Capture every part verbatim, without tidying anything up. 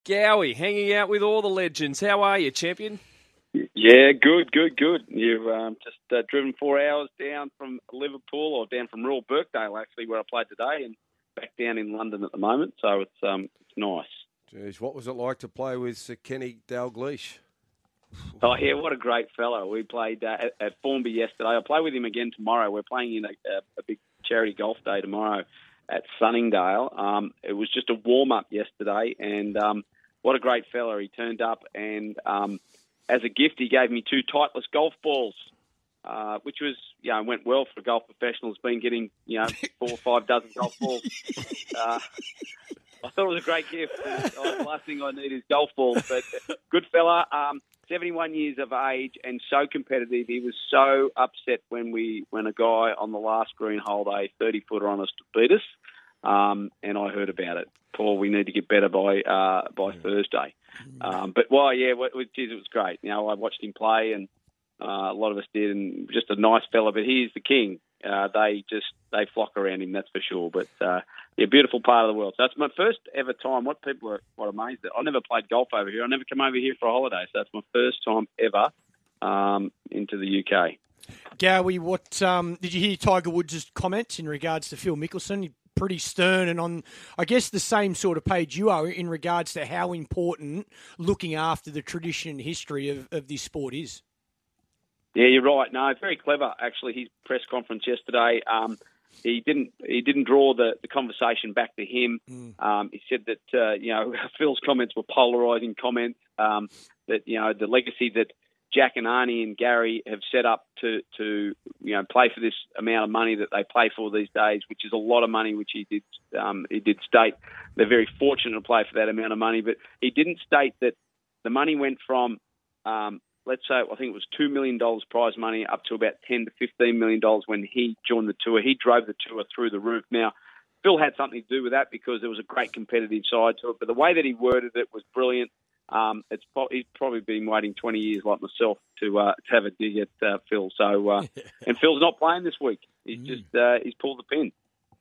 Gowie, hanging out with all the legends. How are you, champion? Yeah, good, good, good. You've um, just uh, driven four hours down from Liverpool, or down from Royal Birkdale, actually, where I played today, and back down in London at the moment. So it's um, it's nice. Jeez, what was it like to play with Sir Kenny Dalglish? Oh, yeah, what a great fellow. We played uh, at, at Formby yesterday. I'll play with him again tomorrow. We're playing in a, a, a big charity golf day tomorrow at Sunningdale. Um, it was just a warm-up yesterday, and um, what a great fella. He turned up, and um, as a gift, he gave me two Titleist golf balls, uh, which was, you know, went well for a golf professional. Has been getting, you know, four or five dozen golf balls. Uh, I thought it was a great gift. The last thing I need is golf balls, but good fella. Um, seventy-one years of age and so competitive. He was so upset when we when a guy on the last green holed a thirty-footer on us to beat us, um, and I heard about it. Paul, we need to get better by uh, by Thursday. Um, but, well, yeah, it was, geez, it was great. You know, I watched him play, and uh, a lot of us did, and just a nice fella. But he's the king. Uh, they just they flock around him, that's for sure. But uh, yeah, beautiful part of the world. So it's my first ever time. What people are quite amazed at. I never played golf over here. I never come over here for a holiday. So that's my first time ever um, into the U K. Gowie, what um, did you hear Tiger Woods' comments in regards to Phil Mickelson? He's pretty stern and on, I guess, the same sort of page you are in regards to how important looking after the tradition and history of, of this sport is. Yeah, you're right. No, very clever, actually, his press conference yesterday. Um, he didn't he didn't draw the, the conversation back to him. Mm. Um, he said that, uh, you know, Phil's comments were polarising comments, um, that, you know, the legacy that Jack and Arnie and Gary have set up to, to, you know, play for this amount of money that they play for these days, which is a lot of money, which he did um, he did state. They're very fortunate to play for that amount of money, but he didn't state that the money went from um, let's say, I think it was two million dollars prize money up to about ten to fifteen million dollars when he joined the tour. He drove the tour through the roof. Now, Phil had something to do with that because there was a great competitive side to it, but the way that he worded it was brilliant. Um, it's pro- he's probably been waiting twenty years, like myself, to, uh, to have a dig at uh, Phil. So, uh, and Phil's not playing this week. He's mm. just uh, he's pulled the pin.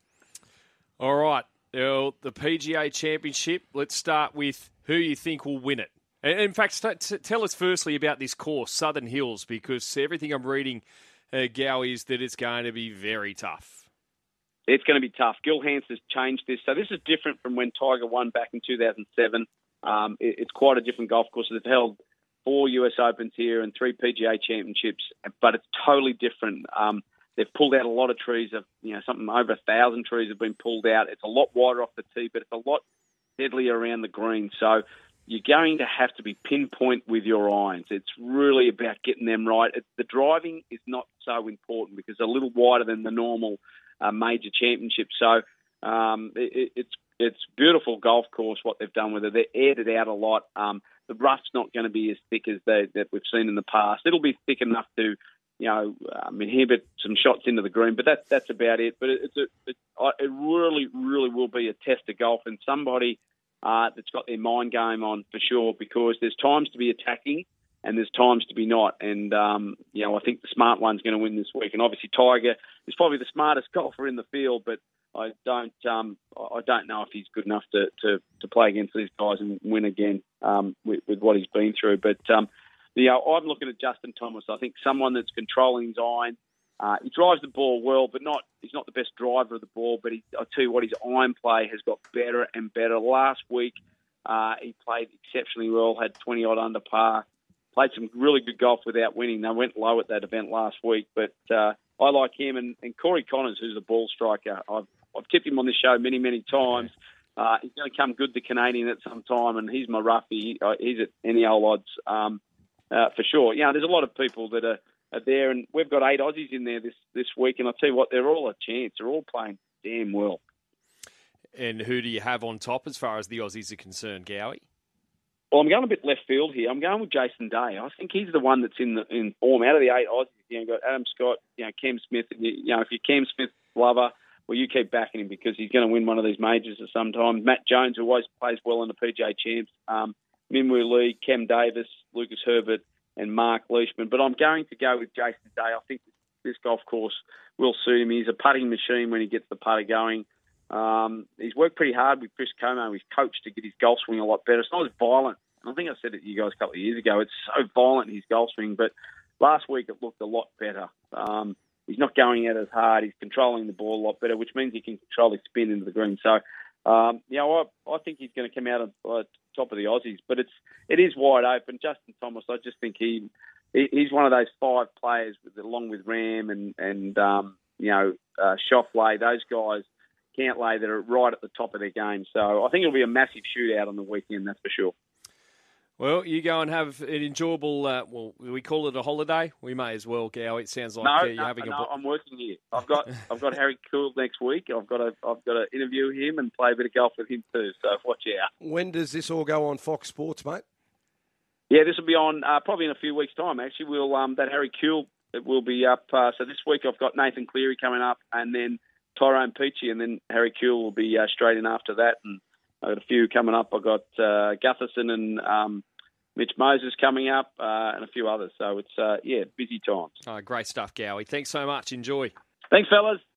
All right, well, the P G A Championship. Let's start with who you think will win it. In fact, start, tell us firstly about this course, Southern Hills, because everything I'm reading, uh, Gowie, is that it's going to be very tough. It's going to be tough. Gil Hanse has changed this. So this is different from when Tiger won back in two thousand seven. Um, it, it's quite a different golf course. They've held four U S Opens here and three P G A Championships, but it's totally different. Um, they've pulled out a lot of trees. Of, you know, something over a thousand trees have been pulled out. It's a lot wider off the tee, but it's a lot deadlier around the green. So you're going to have to be pinpoint with your irons. It's really about getting them right. It, the driving is not so important because it's a little wider than the normal uh, major championship. So um, it, it's it's beautiful golf course, what they've done with it. They've aired it out a lot. Um, the rough's not going to be as thick as they, that we've seen in the past. It'll be thick enough to, you know, um, inhibit some shots into the green, but that's, that's about it. But it, it's a, it, it really, really will be a test of golf, and somebody Uh, that's got their mind game on for sure, because there's times to be attacking and there's times to be not. And, um, you know, I think the smart one's going to win this week. And obviously Tiger is probably the smartest golfer in the field, but I don't um, I don't know if he's good enough to, to, to play against these guys and win again um, with, with what he's been through. But, um, you know, I'm looking at Justin Thomas. I think someone that's controlling his iron. Uh, he drives the ball well, but not he's not the best driver of the ball. But he, I'll tell you what, his iron play has got better and better. Last week, uh, he played exceptionally well, had twenty-odd under par, played some really good golf without winning. They went low at that event last week. But uh, I like him. And, and Corey Connors, who's a ball striker, I've, I've tipped him on this show many, many times. Uh, he's going to come good to Canadian at some time, and he's my roughie. He, uh, he's at any old odds um, uh, for sure. You know, there's a lot of people that are, are there, and we've got eight Aussies in there this, this week, and I'll tell you what, they're all a chance. They're all playing damn well. And who do you have on top as far as the Aussies are concerned, Gowie? Well, I'm going a bit left field here. I'm going with Jason Day. I think he's the one that's in the, in form. Out of the eight Aussies, you know, you've got Adam Scott, you know, Cam Smith. And you, you know, if you're Cam Smith lover, well, you keep backing him because he's going to win one of these majors at some time. Matt Jones, who always plays well in the P G A Champs. Um, Minwoo Lee, Cam Davis, Lucas Herbert, and Mark Leishman. But I'm going to go with Jason Day. I think this golf course will suit him. He's a putting machine when he gets the putter going. Um, he's worked pretty hard with Chris Como, his coach, to get his golf swing a lot better. It's not as violent. I think I said it to you guys a couple of years ago. It's so violent, his golf swing, but last week it looked a lot better. Um, he's not going out as hard. He's controlling the ball a lot better, which means he can control his spin into the green. So, um, you know, I, I think he's going to come out on uh, top of the Aussies, but it's it is wide open. Justin Thomas, I just think he, he he's one of those five players, with, along with Ram and and um, you know uh, Schauffele, those guys, Cantlay, that are right at the top of their game. So I think it'll be a massive shootout on the weekend, that's for sure. Well, you go and have an enjoyable, uh, well, we call it a holiday? We may as well, Gow. It sounds like no, uh, you're no, having no, a... Bo- I'm working here. I've got I've got Harry Kuehl next week. I've got to I've got to interview him and play a bit of golf with him too. So watch out. When does this all go on Fox Sports, mate? Yeah, this will be on uh, probably in a few weeks' time. Actually, we'll um, that Harry Kuehl it will be up. Uh, so this week I've got Nathan Cleary coming up, and then Tyrone Peachy, and then Harry Kuehl will be uh, straight in after that. And I've got a few coming up. I've got uh, Gutherson and um, Mitch Moses coming up, uh, and a few others. So it's, uh, yeah, busy times. Oh, great stuff, Gowie. Thanks so much. Enjoy. Thanks, fellas.